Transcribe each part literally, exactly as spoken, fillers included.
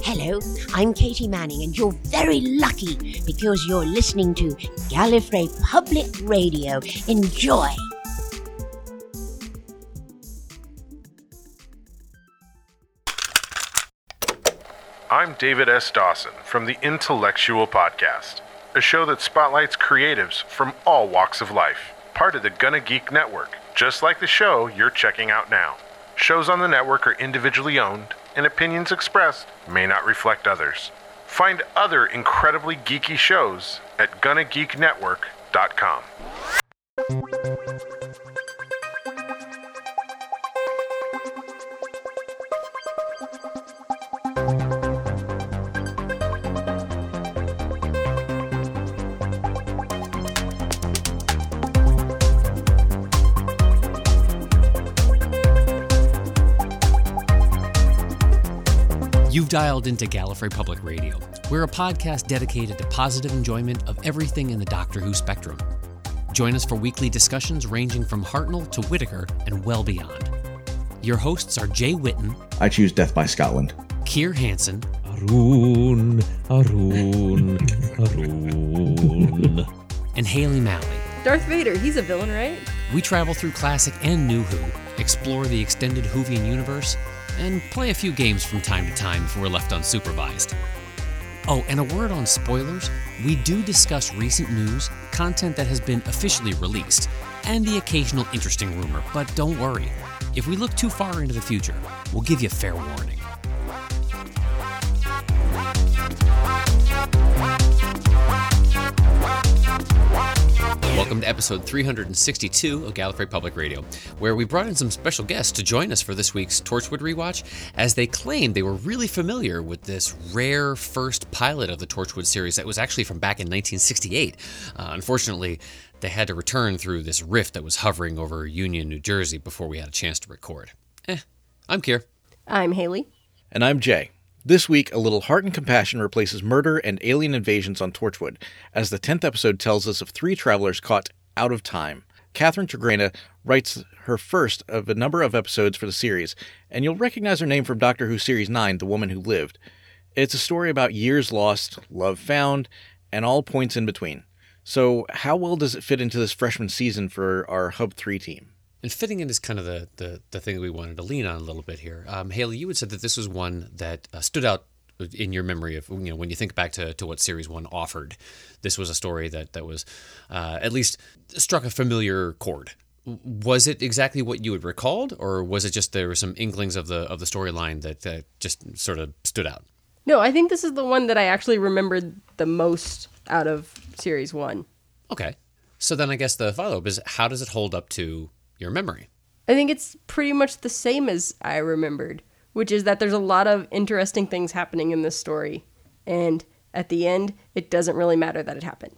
Hello, I'm Katie Manning, and you're very lucky because you're listening to Gallifrey Public Radio. Enjoy! I'm David S. Dawson from the Intellectual Podcast, a show that spotlights creatives from all walks of life, part of the Gonna Geek Network, just like the show you're checking out now. Shows on the network are individually owned, and opinions expressed may not reflect others. Find other incredibly geeky shows at gonna geek network dot com. You've dialed into Gallifrey Public Radio. We're a podcast dedicated to positive enjoyment of everything in the Doctor Who spectrum. Join us for weekly discussions ranging from Hartnell to Whittaker and well beyond. Your hosts are Jay Whitten. I choose Death by Scotland. Keir Hansen. Arun, Arun, Arun. And Haley Malley. Darth Vader, he's a villain, right? We travel through classic and new Who, explore the extended Whovian universe, and play a few games from time to time if we're left unsupervised. Oh, and a word on spoilers. We do discuss recent news, content that has been officially released, and the occasional interesting rumor, but don't worry. If we look too far into the future, we'll give you fair warning. Welcome to episode three hundred sixty-two of Gallifrey Public Radio, where we brought in some special guests to join us for this week's Torchwood rewatch, as they claimed they were really familiar with this rare first pilot of the Torchwood series that was actually from back in nineteen sixty-eight. Uh, unfortunately, they had to return through this rift that was hovering over Union, New Jersey before we had a chance to record. Eh, I'm Keir. I'm Haley. And I'm Jay. This week, a little heart and compassion replaces murder and alien invasions on Torchwood, as the tenth episode tells us of three travelers caught out of time. Catherine Tregenna writes her first of a number of episodes for the series, and you'll recognize her name from Doctor Who Series nine, The Woman Who Lived. It's a story about years lost, love found, and all points in between. So how well does it fit into this freshman season for our Hub three team? And fitting in is kind of the, the, the thing we wanted to lean on a little bit here. Um, Haley, you had said that this was one that uh, stood out in your memory of, you know, when you think back to, to what Series one offered. This was a story that, that was uh, at least struck a familiar chord. Was it exactly what you had recalled, or was it just there were some inklings of the of the storyline that, that just sort of stood out? No, I think this is the one that I actually remembered the most out of Series one. Okay. So then I guess the follow-up is, how does it hold up to your memory? I think it's pretty much the same as I remembered, which is that there's a lot of interesting things happening in this story, and at the end, it doesn't really matter that it happened.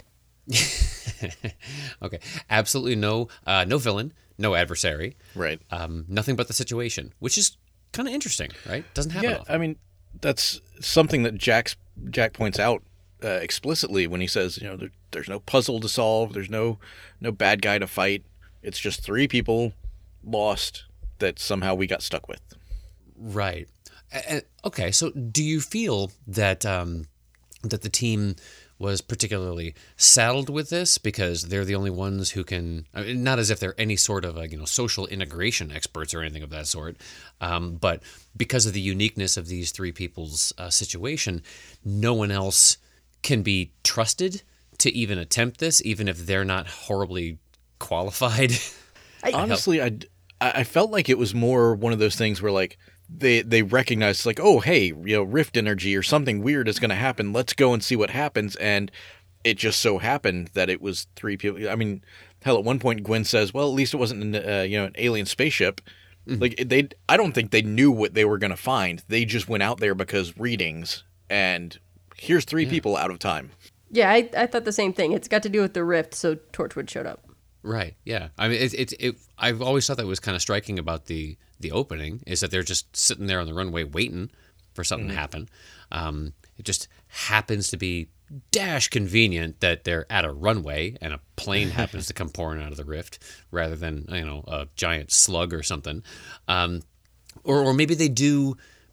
Okay, absolutely no uh, no villain, no adversary, right? Um, nothing but the situation, which is kind of interesting, right? Doesn't happen Yeah, often. I mean, that's something that Jack's, Jack points out uh, explicitly when he says, you know, there, there's no puzzle to solve, there's no no bad guy to fight. It's just three people lost that somehow we got stuck with. Right. Uh, okay, so do you feel that um, that the team was particularly saddled with this because they're the only ones who can, I mean, not as if they're any sort of a, you know, social integration experts or anything of that sort, um, but because of the uniqueness of these three people's uh, situation, no one else can be trusted to even attempt this, even if they're not horribly qualified. I, Honestly, I, I felt like it was more one of those things where, like, they they recognized, like, oh, hey, you know, rift energy or something weird is going to happen. Let's go and see what happens. And it just so happened that it was three people. I mean, hell, at one point Gwen says, well, at least it wasn't an, uh, you know, an alien spaceship. Mm-hmm. Like, they, I don't think they knew what they were going to find. They just went out there because readings, and here's three yeah. people out of time. Yeah, I, I thought the same thing. It's got to do with the rift, so Torchwood showed up. Right. Yeah. I mean, it's it, it. I've always thought that was kind of striking about the the opening is that they're just sitting there on the runway waiting for something mm-hmm. to happen. Um, it just happens to be dash convenient that they're at a runway and a plane happens to come pouring out of the rift rather than, you know, a giant slug or something. Um, or or maybe they do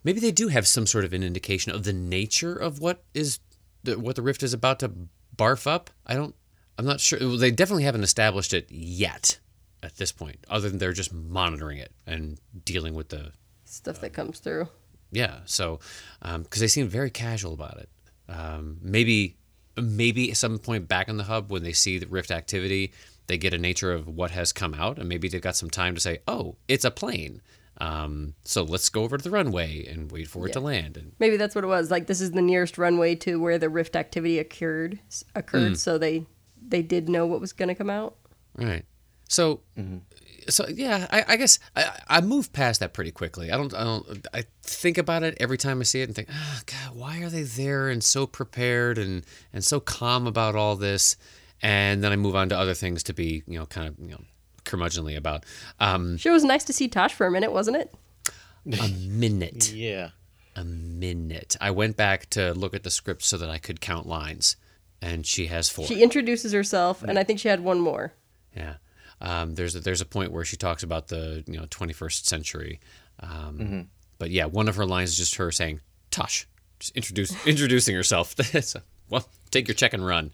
maybe they do have some sort of an indication of the nature of what is the, what the rift is about to barf up. I don't. I'm not sure. They definitely haven't established it yet at this point, other than they're just monitoring it and dealing with the stuff that comes through. Yeah. So, because um, they seem very casual about it. Um, maybe, maybe at some point back in the hub when they see the rift activity, they get a nature of what has come out, and maybe they've got some time to say, "Oh, it's a plane. Um, so let's go over to the runway and wait for it Yeah. to land." And Maybe that's what it was. Like, this is the nearest runway to where the rift activity occurred. Occurred, Mm. so they they did know what was going to come out. right. So, so yeah, I, I guess I, I move past that pretty quickly. I don't, I don't, I think about it every time I see it and think, oh, God, why are they there and so prepared and and so calm about all this? And then I move on to other things to be, you know, kind of, you know, curmudgeonly about. Um, Sure was nice to see Tosh for a minute, wasn't it? a minute. Yeah. A minute. I went back to look at the script so that I could count lines, and she has four. She introduces herself, and I think she had one more. Yeah. Um, there's a, there's a point where she talks about the you know twenty-first century, um, Mm-hmm. but yeah, one of her lines is just her saying "Tosh," just introduce introducing herself. So, well, take your check and run.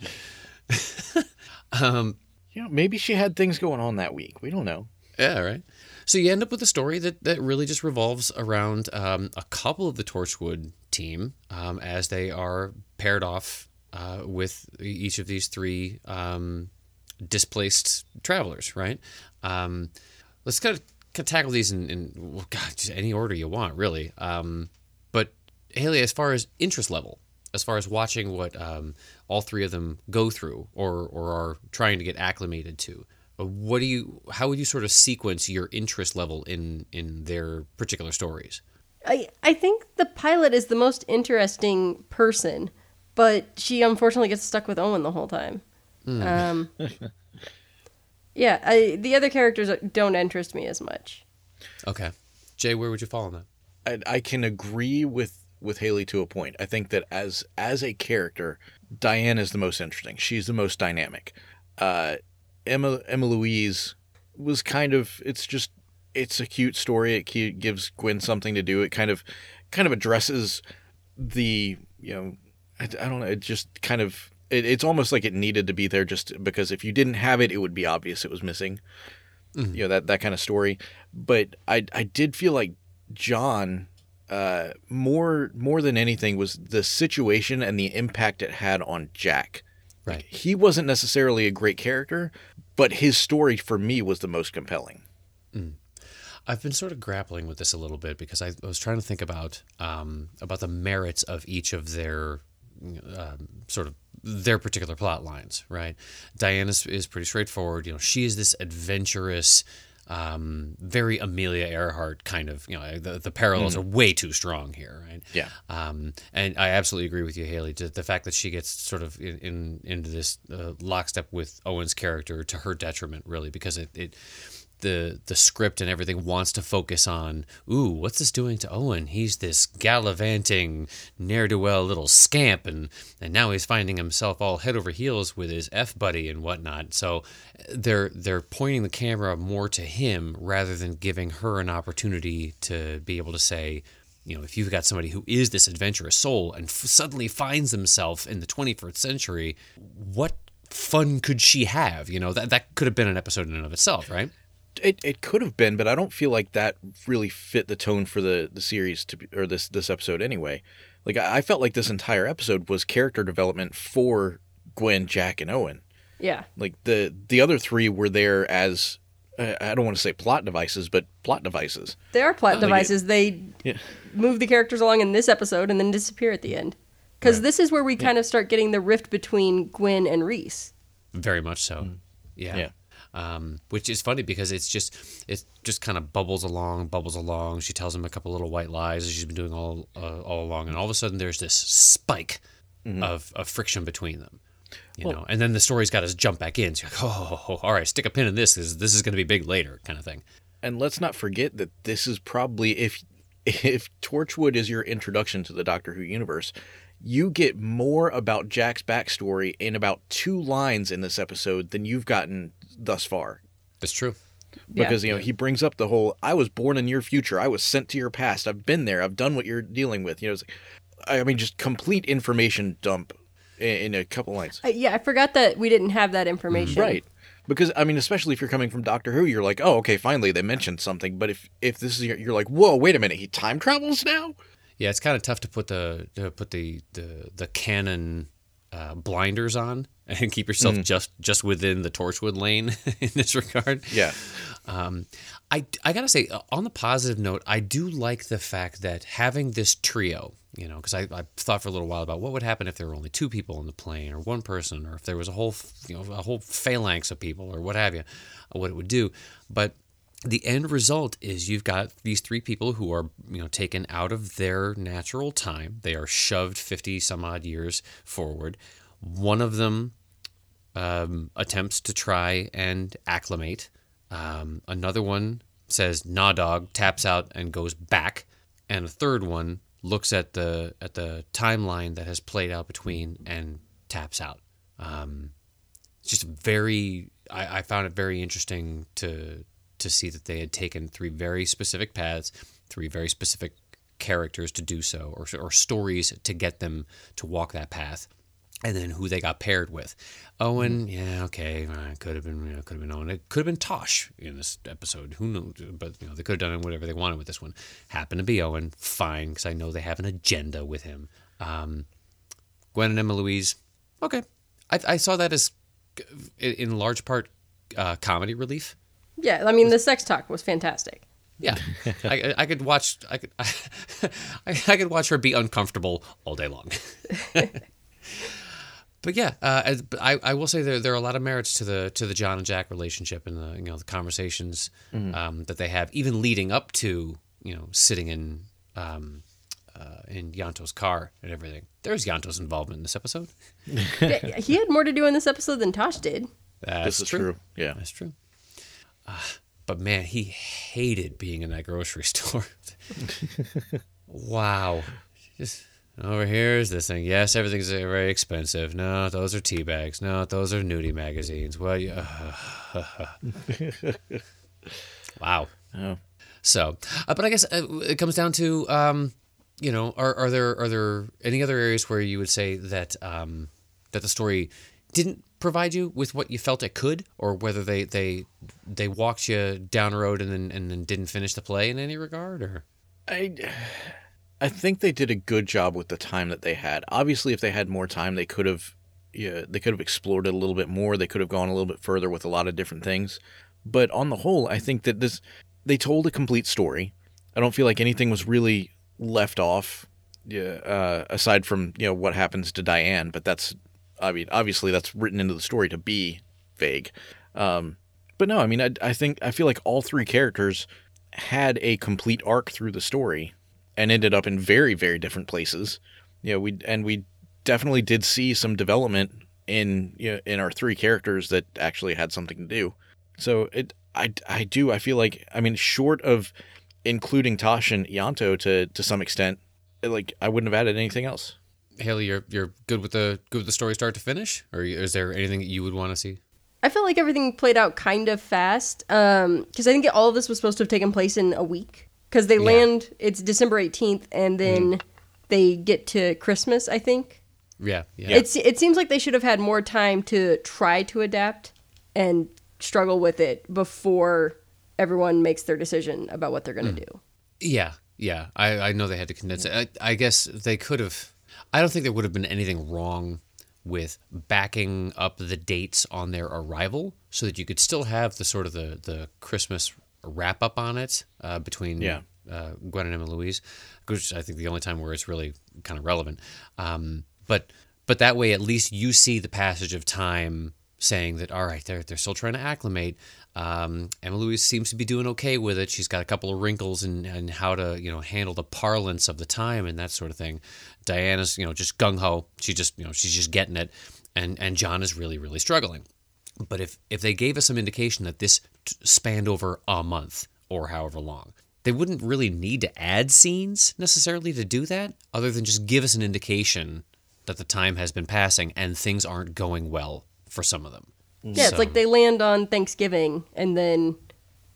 um, You know, maybe she had things going on that week. We don't know. Yeah, right. So you end up with a story that, that really just revolves around um, a couple of the Torchwood team um, as they are paired off uh, with each of these three um, displaced travelers, right? Um, let's kind of, kind of tackle these in, in well, God, just any order you want, really. Um, but Haley, as far as interest level, as far as watching what um, all three of them go through or or are trying to get acclimated to, what do you? How would you sort of sequence your interest level in in their particular stories? I, I think the pilot is the most interesting person, but she unfortunately gets stuck with Owen the whole time. Um, yeah, I, the other characters don't interest me as much. Okay, Jay, where would you fall on that? I, I can agree with, with Haley to a point. I think that as as a character, Diane is the most interesting. She's the most dynamic. Uh, Emma Emma Louise was kind of. It's just. It's a cute story. It cu- gives Gwen something to do. It kind of, kind of addresses the. You know, I, I don't know. It just kind of. It, it's almost like it needed to be there just because if you didn't have it, it would be obvious it was missing. Mm-hmm. You know, that that kind of story. But I I did feel like John. Uh, more more than anything was the situation and the impact it had on Jack. Right. Like, he wasn't necessarily a great character, but his story for me was the most compelling. Mm. I've been sort of grappling with this a little bit because I, I was trying to think about um, about the merits of each of their um, sort of their particular plot lines. Right. Diane is, is pretty straightforward. You know, she is this adventurous. Um, very Amelia Earhart kind of, you know, the, the parallels mm. are way too strong here, right? Yeah. Um, and I absolutely agree with you, Haley. The fact that she gets sort of in, in into this uh, lockstep with Owen's character to her detriment, really, because it, it the the script and everything wants to focus on, ooh, what's this doing to Owen? He's this gallivanting, ne'er-do-well little scamp, and, and now he's finding himself all head over heels with his F buddy and whatnot. So they're they're pointing the camera more to him rather than giving her an opportunity to be able to say, you know, if you've got somebody who is this adventurous soul and f- suddenly finds himself in the twenty-first century, what fun could she have? You know, that that could have been an episode in and of itself, right? It it could have been, but I don't feel like that really fit the tone for the, the series to be, or this this episode anyway. Like I, I felt like this entire episode was character development for Gwen, Jack, and Owen. Yeah. Like the the other three were there as uh, I don't want to say plot devices, but plot devices. They are plot Like devices. it- they Yeah. move the characters along in this episode and then disappear at the end. Because Right. this is where we kind of start getting the rift between Gwen and Reese. Very much so. Yeah. Yeah. Um, which is funny because it's just it just kind of bubbles along, bubbles along. She tells him a couple little white lies as she's been doing all uh, all along, and all of a sudden there's this spike Mm-hmm. of, of friction between them. You Well- know, and then the story's got to jump back in. So you're like, oh, oh, oh, all right, stick a pin in this because this is going to be big later, kind of thing. And let's not forget that this is probably if if Torchwood is your introduction to the Doctor Who universe, you get more about Jack's backstory in about two lines in this episode than you've gotten thus far. That's true. Because, Yeah. you know, he brings up the whole, I was born in your future. I was sent to your past. I've been there. I've done what you're dealing with. You know, it's like, I mean, just complete information dump in, in a couple lines. Uh, yeah, I forgot that we didn't have that information. Right. Because, I mean, especially if you're coming from Doctor Who, you're like, oh, okay, finally they mentioned something. But if, if this is, your, you're like, whoa, wait a minute, he time travels now? Yeah, it's kind of tough to put the to put the the, the canon uh, blinders on and keep yourself Mm. just just within the Torchwood lane in this regard. Yeah. Um, I I gotta say, uh, on the positive note, I do like the fact that having this trio, you know, because I, I thought for a little while about what would happen if there were only two people on the plane, or one person, or if there was a whole, you know, a whole phalanx of people, or what have you, uh, what it would do. But the end result is you've got these three people who are, you know, taken out of their natural time. They are shoved fifty some odd years forward. One of them um, attempts to try and acclimate. Um, another one says "nah, dog," taps out and goes back, and a third one looks at the at the timeline that has played out between and taps out. Um, it's just very. I, I found it very interesting to to see that they had taken three very specific paths, three very specific characters to do so, or or stories to get them to walk that path. And then who they got paired with. Owen, yeah, okay, uh, could have been, you know, could have been Owen. It could have been Tosh in this episode. Who knew? But you know, they could have done whatever they wanted with this one. Happened to be Owen, fine, because I know they have an agenda with him. Um, Gwen and Emma Louise, okay. I, I saw that as, in large part, uh, comedy relief. Yeah, I mean, the sex talk was fantastic. Yeah, I, I could watch. I could. I, I could watch her be uncomfortable all day long. But yeah, uh, as- but I, I will say there there are a lot of merits to the to the John and Jack relationship and the you know the conversations um, that they have, even leading up to you know sitting in um, uh, in Yanto's car and everything. There's Yanto's involvement in this episode. Yeah, he had more to do in this episode than Tosh did. That's This is true. Yeah. That's true. Uh, but man, he hated being in that grocery store. Wow. Just over here is this thing. Yes, everything's very expensive. No, those are tea bags. No, those are nudie magazines. Well, yeah. Wow. Oh. So, uh, but I guess uh, it comes down to, um, you know, are are there are there any other areas where you would say that um, that the story didn't provide you with what you felt it could, or whether they they they walked you down a road and then and then didn't finish the play in any regard, or I, I think they did a good job with the time that they had. Obviously, if they had more time, they could have, yeah, they could have explored it a little bit more. They could have gone a little bit further with a lot of different things. But on the whole, I think that this, they told a complete story. I don't feel like anything was really left off, yeah, uh, aside from, you know, what happens to Diane. But that's, I mean, obviously that's written into the story to be vague. Um, but no, I mean, I, I think, I feel like all three characters had a complete arc through the story and ended up in very, very different places. You know, we and we definitely did see some development in you know, in our three characters that actually had something to do. So it, I, I do, I feel like, I mean, short of including Tosh and Ianto to to some extent, like I wouldn't have added anything else. Haley, you're you're good with the good with the story start to finish, or is there anything that you would want to see? I felt like everything played out kind of fast um, because I think all of this was supposed to have taken place in a week because they Yeah. land, it's December eighteenth, and then Mm. they get to Christmas, I think. Yeah, yeah. It's, it seems like they should have had more time to try to adapt and struggle with it before everyone makes their decision about what they're going to do. Yeah, yeah. I, I know they had to condense it. I, I guess they could have. I don't think there would have been anything wrong with backing up the dates on their arrival so that you could still have the sort of the, the Christmas wrap up on it uh, between Yeah. uh, Gwen and Emma Louise, which I think the only time where it's really kind of relevant. Um, but but that way, at least you see the passage of time saying that, all right, they're, they're still trying to acclimate. Um, Emma Louise seems to be doing okay with it. She's got a couple of wrinkles in, in how to, you know, handle the parlance of the time and that sort of thing. Diana's, you know, just gung-ho. She just, you know, she's just getting it. And, and John is really, really struggling. But if, if they gave us some indication that this t- spanned over a month or however long, they wouldn't really need to add scenes necessarily to do that, other than just give us an indication that the time has been passing and things aren't going well for some of them. Yeah, it's like they land on Thanksgiving and then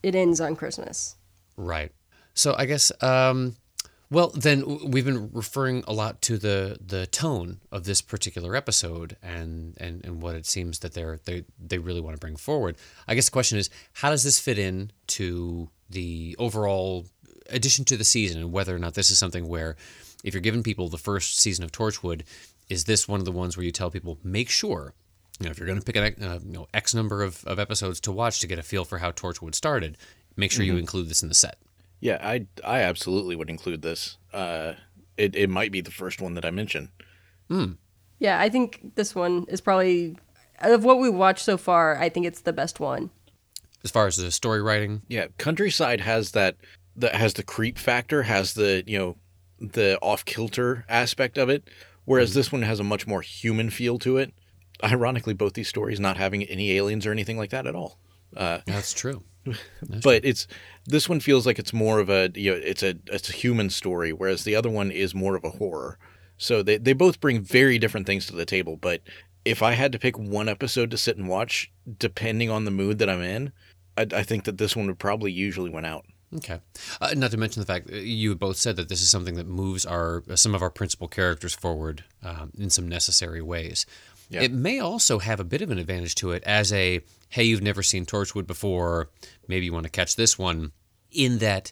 it ends on Christmas. Right. So I guess, um, well, then w- we've been referring a lot to the, the tone of this particular episode and, and, and what it seems that they're, they they really want to bring forward. I guess the question is, how does this fit in to the overall addition to the season, and whether or not this is something where, if you're giving people the first season of Torchwood, is this one of the ones where you tell people, make sure, you know, if you're going to pick an uh, you know, X number of, of episodes to watch to get a feel for how Torchwood started, make sure mm-hmm. you include this in the set. Yeah, I, I absolutely would include this. Uh, it, it might be the first one that I mention. Mm. Yeah, I think this one is probably, of what we watched so far, I think it's the best one. As far as the story writing? Yeah, Countryside has that, that has the creep factor, has the, you know, the off-kilter aspect of it, whereas mm. this one has a much more human feel to it. Ironically, both these stories not having any aliens or anything like that at all. Uh, That's true. That's but true. it's this one feels like it's more of a you know it's a it's a human story, whereas the other one is more of a horror. So they they both bring very different things to the table. But if I had to pick one episode to sit and watch, depending on the mood that I'm in, I, I think that this one would probably usually win out. Okay. Uh, not to mention the fact that you both said that this is something that moves our some of our principal characters forward um, in some necessary ways. Yeah. It may also have a bit of an advantage to it as a, hey, you've never seen Torchwood before, maybe you want to catch this one, in that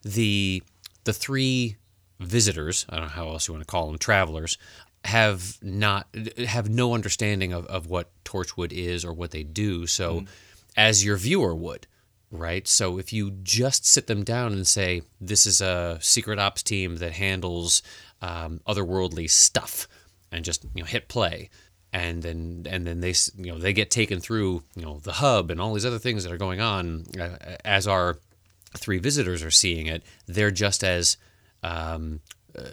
the the three visitors, I don't know how else you want to call them, travelers, have not have no understanding of, of what Torchwood is or what they do. So mm. as your viewer would, right? So if you just sit them down and say, this is a secret ops team that handles um, otherworldly stuff, and just you know hit play, and then and then they you know they get taken through you know the hub and all these other things that are going on uh, as our three visitors are seeing it. They're just as um, uh,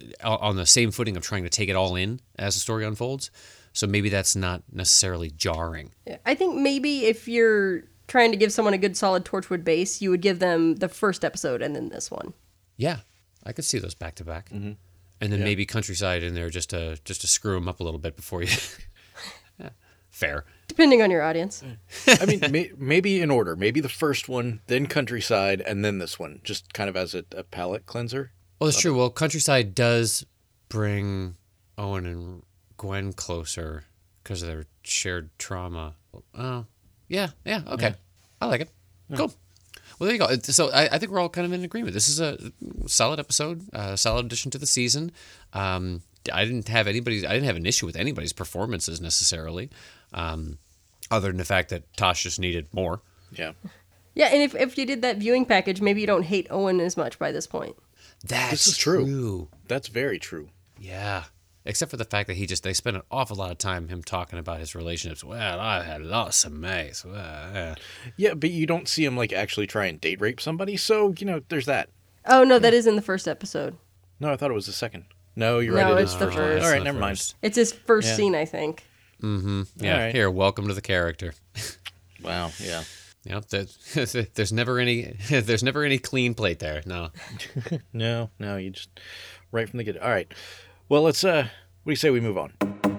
on the same footing of trying to take it all in as the story unfolds. So maybe that's not necessarily jarring. I think maybe if you're trying to give someone a good solid Torchwood base, you would give them the first episode and then this one. Yeah, I could see those back to back. Mm-hmm. And then yeah. maybe Countryside in there just to just to screw them up a little bit before you. yeah, fair. Depending on your audience. I mean, may, maybe in order. Maybe the first one, then Countryside, and then this one, just kind of as a, a palate cleanser. Well, that's true. Well, Countryside does bring Owen and Gwen closer because of their shared trauma. Oh, yeah, yeah, okay. Yeah. I like it. Yeah. Cool. Well, there you go. So I, I think we're all kind of in agreement. This is a solid episode, a solid addition to the season. Um, I didn't have anybody's. I didn't have an issue with anybody's performances necessarily, um, other than the fact that Tosh just needed more. Yeah. Yeah, and if if you did that viewing package, maybe you don't hate Owen as much by this point. That's this is true. true. That's very true. Yeah. Except for the fact that he just, they spent an awful lot of time him talking about his relationships. Well, I had lots of mates. Well, yeah. yeah, but you don't see him like actually try and date rape somebody. So, you know, there's that. Oh, no, that is in the first episode. No, I thought it was the second. No, you're no, right. It it's is the first. first. All right, never mind. It's his first yeah. scene, I think. Mm-hmm. Yeah. Right. Here, welcome to the character. Wow. Yeah. Yep. That, there's never any. There's never any clean plate there. No. no. No. You just right from the get. All right. Well, let's. Uh, what do you say we move on?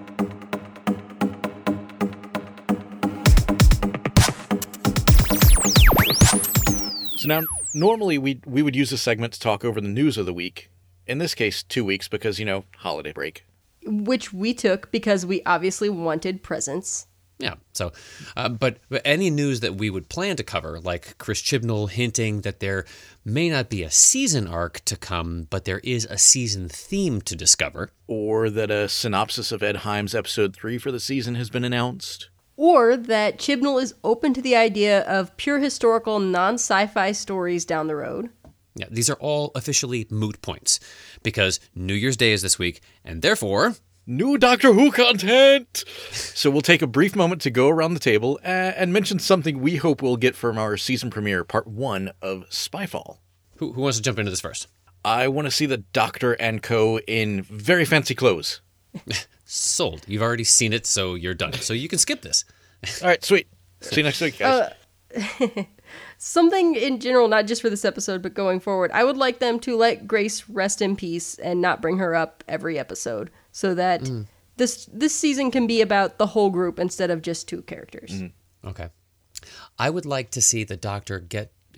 So now, normally we we would use this segment to talk over the news of the week. In this case, two weeks because you know holiday break. Which we took because we obviously wanted presents. Yeah. So, uh, but, but any news that we would plan to cover, like Chris Chibnall hinting that there may not be a season arc to come, but there is a season theme to discover. Or that a synopsis of Ed Himes' episode three for the season has been announced. Or that Chibnall is open to the idea of pure historical non-sci-fi stories down the road. Yeah, these are all officially moot points, because New Year's Day is this week, and therefore... new Doctor Who content! So we'll take a brief moment to go around the table and mention something we hope we'll get from our season premiere, part one of Spyfall. Who, who wants to jump into this first? I want to see the Doctor and co. in very fancy clothes. Sold. You've already seen it, so you're done. So you can skip this. All right, sweet. See you next week, guys. Uh, something in general, not just for this episode, but going forward, I would like them to let Grace rest in peace and not bring her up every episode. So that mm. this this season can be about the whole group instead of just two characters. Mm. Okay. I would like to see the Doctor get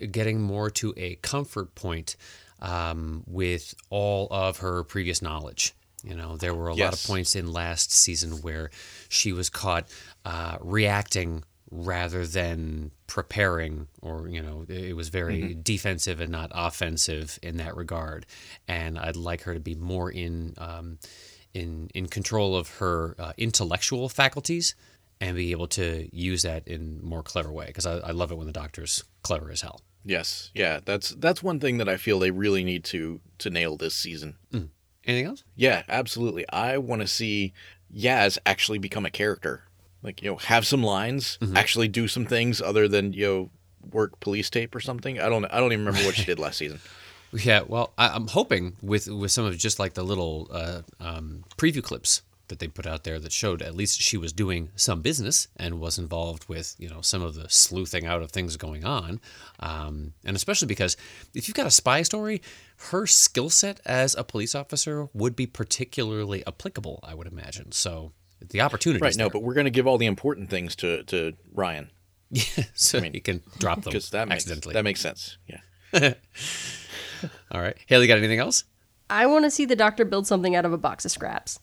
getting more to a comfort point um, with all of her previous knowledge. You know, there were a Yes. lot of points in last season where she was caught uh, reacting rather than preparing, or, you know, it was very mm-hmm. defensive and not offensive in that regard. And I'd like her to be more in um, in in control of her uh, intellectual faculties and be able to use that in a more clever way, because I, I love it when the Doctor's clever as hell. Yes, yeah, that's that's one thing that I feel they really need to to nail this season. Mm. Anything else? Yeah, absolutely. I want to see Yaz actually become a character. Like, you know, have some lines, mm-hmm. actually do some things other than, you know, work police tape or something. I don't I don't even remember what she did last season. Yeah, well, I, I'm hoping with with some of just like the little uh, um, preview clips that they put out there that showed at least she was doing some business and was involved with, you know, some of the sleuthing out of things going on. Um, and especially because if you've got a spy story, her skill set as a police officer would be particularly applicable, I would imagine. So the opportunity right, is no, there. but we're going to give all the important things to, to Ryan. Yeah, so I mean, he can drop them that makes, accidentally. that makes sense, yeah. All right. Haley, got anything else? I want to see the Doctor build something out of a box of scraps.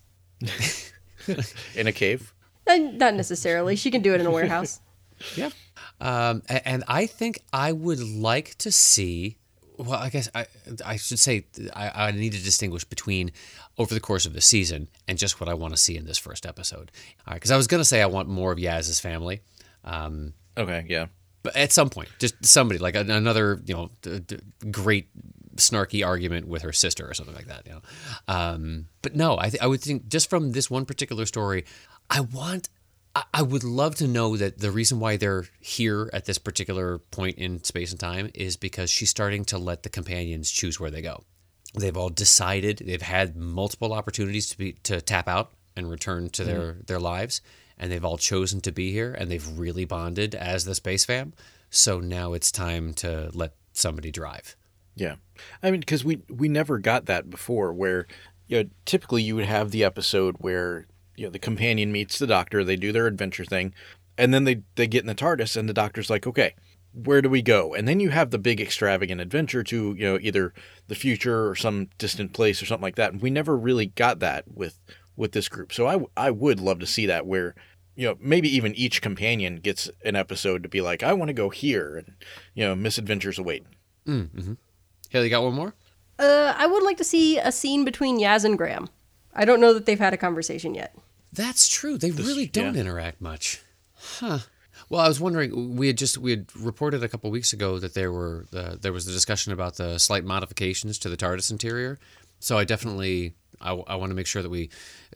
In a cave? And not necessarily. She can do it in a warehouse. Yeah. Um, and, and I think I would like to see, well, I guess I I should say I, I need to distinguish between over the course of the season and just what I want to see in this first episode. All right, because I was going to say I want more of Yaz's family. Um, okay, yeah. But at some point, just somebody, like another, you know, d- d- great snarky argument with her sister or something like that, you know. Um, but no, I, th- I would think just from this one particular story, I want, I-, I would love to know that the reason why they're here at this particular point in space and time is because she's starting to let the companions choose where they go. They've all decided, they've had multiple opportunities to be to tap out and return to mm-hmm. their, their lives, and they've all chosen to be here, and they've really bonded as the space fam. So now it's time to let somebody drive. Yeah. I mean, because we, we never got that before, where, you know, typically you would have the episode where, you know, the companion meets the Doctor, they do their adventure thing, and then they, they get in the TARDIS, and the Doctor's like, okay, where do we go? And then you have the big extravagant adventure to, you know, either the future or some distant place or something like that. And we never really got that with, with this group. So I, I would love to see that where, you know, maybe even each companion gets an episode to be like, I want to go here, and, you know, misadventures await. Mm-hmm. Haley, got one more? Uh, I would like to see a scene between Yaz and Graham. I don't know that they've had a conversation yet. That's true. They This- really don't yeah. interact much. Huh. Well, I was wondering, we had just, we had reported a couple weeks ago that there were, uh, there was the discussion about the slight modifications to the TARDIS interior. So I definitely, I, I want to make sure that we,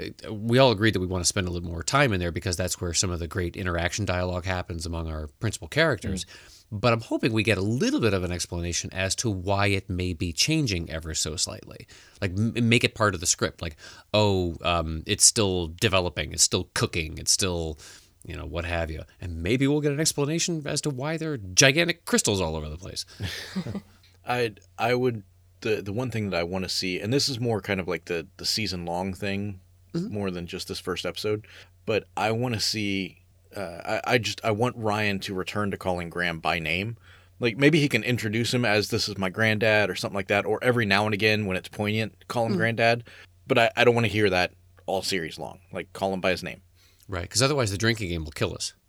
we all agreed that we want to spend a little more time in there because that's where some of the great interaction dialogue happens among our principal characters. Mm. But I'm hoping we get a little bit of an explanation as to why it may be changing ever so slightly. Like, m- make it part of the script. Like, oh, um, it's still developing, it's still cooking, it's still, you know, what have you. And maybe we'll get an explanation as to why there are gigantic crystals all over the place. I I would, the the one thing that I want to see, and this is more kind of like the, the season-long thing, mm-hmm. more than just this first episode, but I want to see... Uh, I, I just I want Ryan to return to calling Graham by name. Like, maybe he can introduce him as this is my granddad or something like that, or every now and again when it's poignant, call him mm. granddad. But I, I don't want to hear that all series long. Like, call him by his name. Right, because otherwise the drinking game will kill us.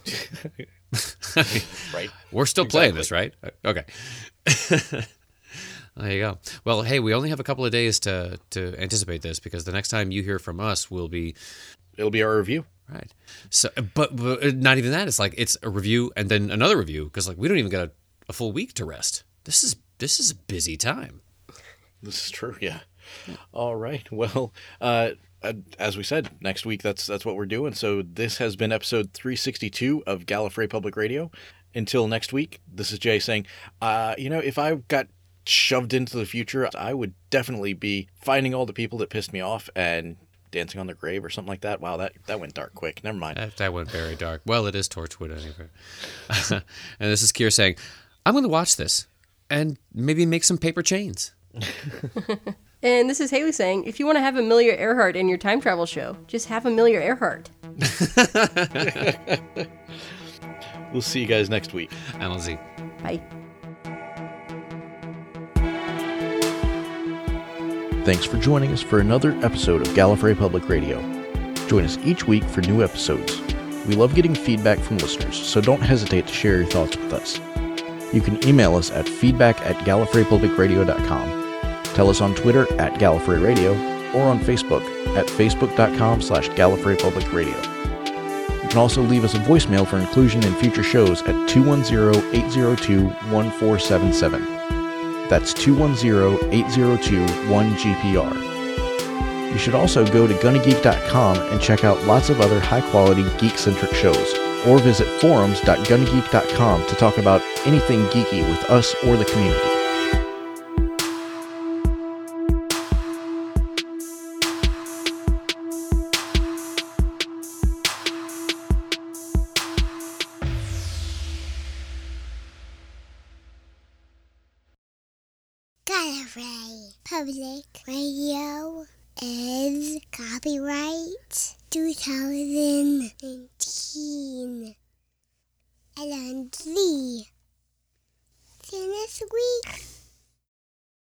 Right. We're still exactly. playing this, right? Okay. There you go. Well, hey, we only have a couple of days to, to anticipate this because the next time you hear from us will be... It'll be our review. Right. So, but, but not even that. It's like it's a review and then another review because like we don't even get a, a full week to rest. This is this is a busy time. This is true. Yeah. All right. Well, uh, as we said, next week that's that's what we're doing. So this has been episode three sixty-two of Gallifrey Public Radio. Until next week, this is Jay saying, uh, you know, if I got shoved into the future, I would definitely be finding all the people that pissed me off and dancing on their grave or something like that. Wow, that, that went dark quick. Never mind. That, that went very dark. Well, it is Torchwood anyway. And this is Keir saying, I'm going to watch this and maybe make some paper chains. And this is Haley saying, if you want to have Amelia Earhart in your time travel show, just have Amelia Earhart. We'll see you guys next week. And I'll see. Bye. Thanks for joining us for another episode of Gallifrey Public Radio. Join us each week for new episodes. We love getting feedback from listeners, so don't hesitate to share your thoughts with us. You can email us at feedback at gallifrey public radio dot com. Tell us on Twitter at Gallifrey Radio, or on Facebook at facebook.com slash Gallifrey Public Radio. You can also leave us a voicemail for inclusion in future shows at two one zero, eight zero two, one four seven seven. That's two one zero, eight zero two, one G P R. You should also go to gunna geek dot com and check out lots of other high-quality geek-centric shows, or visit forums dot gunna geek dot com to talk about anything geeky with us or the community. Gallifrey Public Radio is copyright twenty nineteen. L and Z. See you next week.